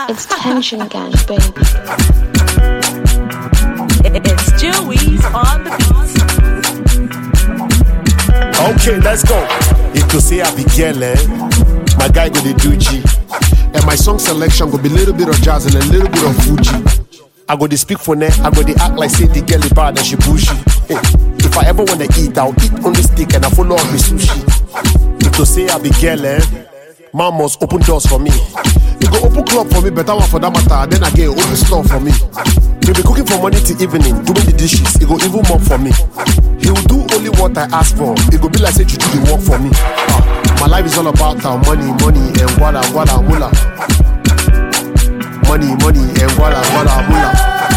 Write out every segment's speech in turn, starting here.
It's Tension Gang, baby. It's Chewy's on the beats. Okay, let's go. If to say I be girl, my guy go the do G. And my song selection go be little bit of jazz and a little bit of Fuji. I go to speak for net, I go to act like say the girl is bad and she bushy. Hey, if I ever wanna eat, I'll eat only steak and I follow up with sushi. If to say I be girl, man must open doors for me. You go open club for me, better one for that matter, then again open store for me. He'll be cooking from morning to evening, doing the dishes, he go even more for me. He will do only what I ask for, it go be like say you do the work for me. My life is all about money, money and wada mula. Money and wada mula.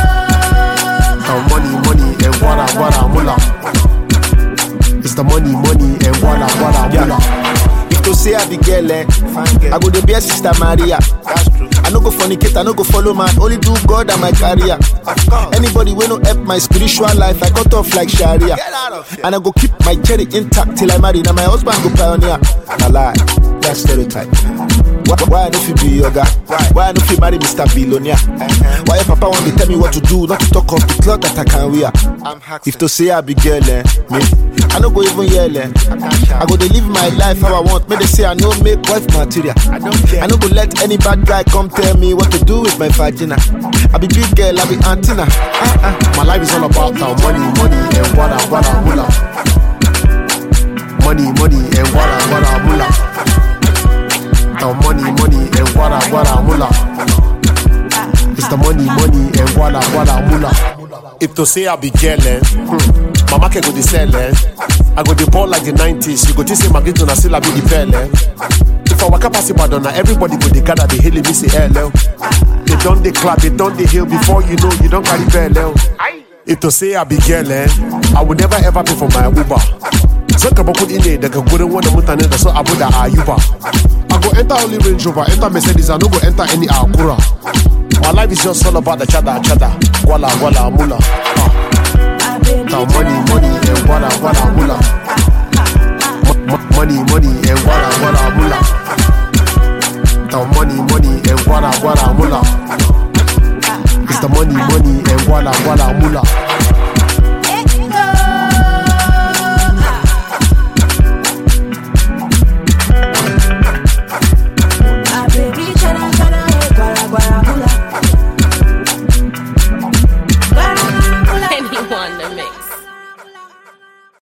Money and wada mula. It's the money and wada mula. If to say I be girl, I go to be a Sister Maria. I no go fornicate, I no go follow man, only do God and my career. Anybody will no help my spiritual life, I cut off like Sharia. And I go keep my cherry intact till I marry. Now my husband go pioneer. I lie, that's stereotype. Why I no fit be your guy? Why I no fit marry Mr. Billionaire? Why your papa want to tell me what to do, not to talk of the cloth that I can wear? If to say I be girl, me, I no go even yell. I go to live my life how I want. May they say I no make wife material. I no go let any bad guy come tell me what to do with my vagina. I be big girl, I be antenna. My life is all about money and wada mula. Money and wada mula. Money and wada mula. It's the money and wada mula. If to say I be girl, mama can go to sell, I go the ball like the 90s. You go to say my ghetto na still I be the fell. If I waka pass Madonna, everybody go they gather the hill me say hello. They done the clap, they done the hill before you know you don't carry bell. If to say I be girl, I would never ever pay for my Uber. So come put in there, they go go one mutane that's so abu da ayuba. I go enter only Range Rover, enter Mercedes, I no go enter any Acura. My life is just all about the chada. Wala mula. Now money and wada mula. Money and wada mula. Now money and wada mula.